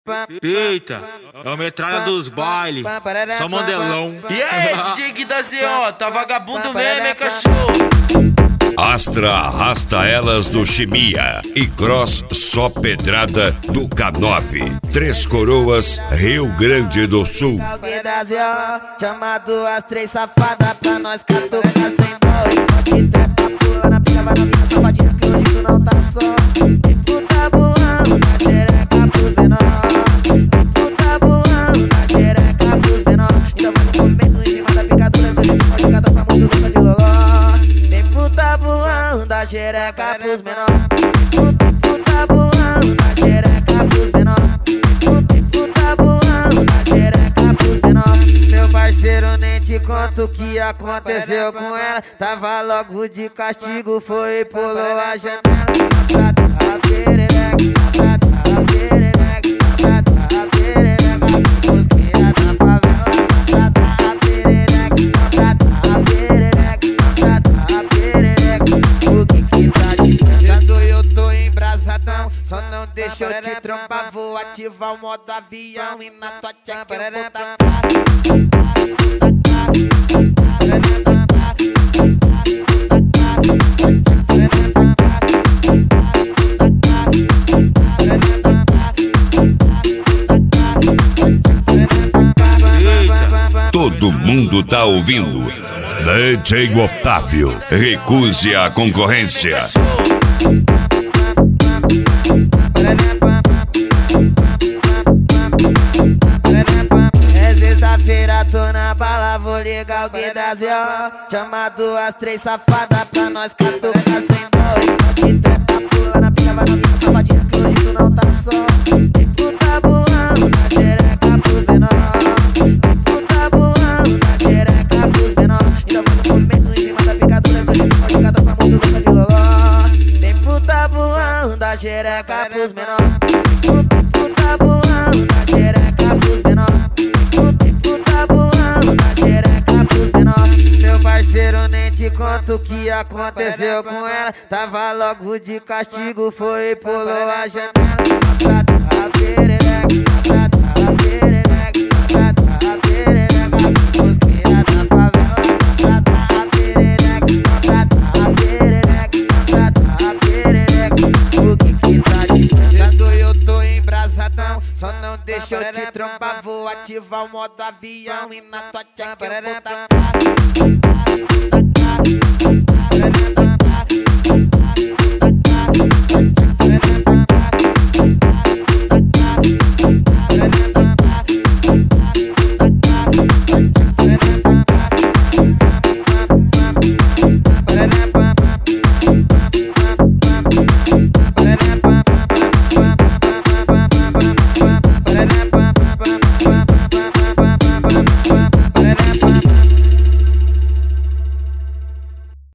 Eita, é o metralha dos bailes, só mandelão. E aí, DJ Gui da ZO, tá vagabundo mesmo, hein, cachorro? Astra arrasta elas do Chimia e Cross só pedrada do K9. Três Coroas, Rio Grande do Sul. Gui da ZO, chamado as três safadas pra nós catucar sem dó. E pode trepa, pula na pica, vai na minha safadinha que hoje tu não tá só. E tu tá voando na xereca pros menor. Tu tá voando na xereca pros menor. Então faz um movimento em cima da picadura, tô jeito pode catar pra muito louca de loló. Vem puta voando da xereca pros menor. Puta voando da xereca pros menor. Puta voando da xereca pros menor. Meu parceiro, nem te conto o que aconteceu com ela. Tava logo de castigo, foi e pulou a janela. A perereca, a perereca, a perereca, mosqueira da favela. A perereca, a perereca, a perereca, o que tá de cansado? Eu tô embrasadão, só não deixa eu te trombar. Vou ativar o modo avião e na tua tcheca eu vou tacar. Todo mundo tá ouvindo. DJ Otávio, recuse a concorrência. É sexta-feira, tô na bala, vou ligar o Gui da ZO. Chamado as três safadas pra nós catucar sem dó. E pode trepa, pula na pica, vai na minha safadinha que hoje tu não tá só. E tu tá voando na xereca pros menor. Tu tá voando na xereca pros menor. Então faz um movimento em cima da picadura, tô jeito pode catar pra muito louca de loló. Vem puta voando da xereca pros menor. Puta voando na xereca pros menor. Puta voando na xereca pros menor. Meu parceiro, nem te conto o que aconteceu com ela. Tava logo de castigo, foi e pulou a janela. A perereca, a perereca, a perereca, mosqueira da favela. A perereca, a perereca, a perereca, o que tá de cansado? Eu tô embrasadão, só não deixa eu te trombar. Vou ativar o modo avião e na tua tcheca eu vou tacar.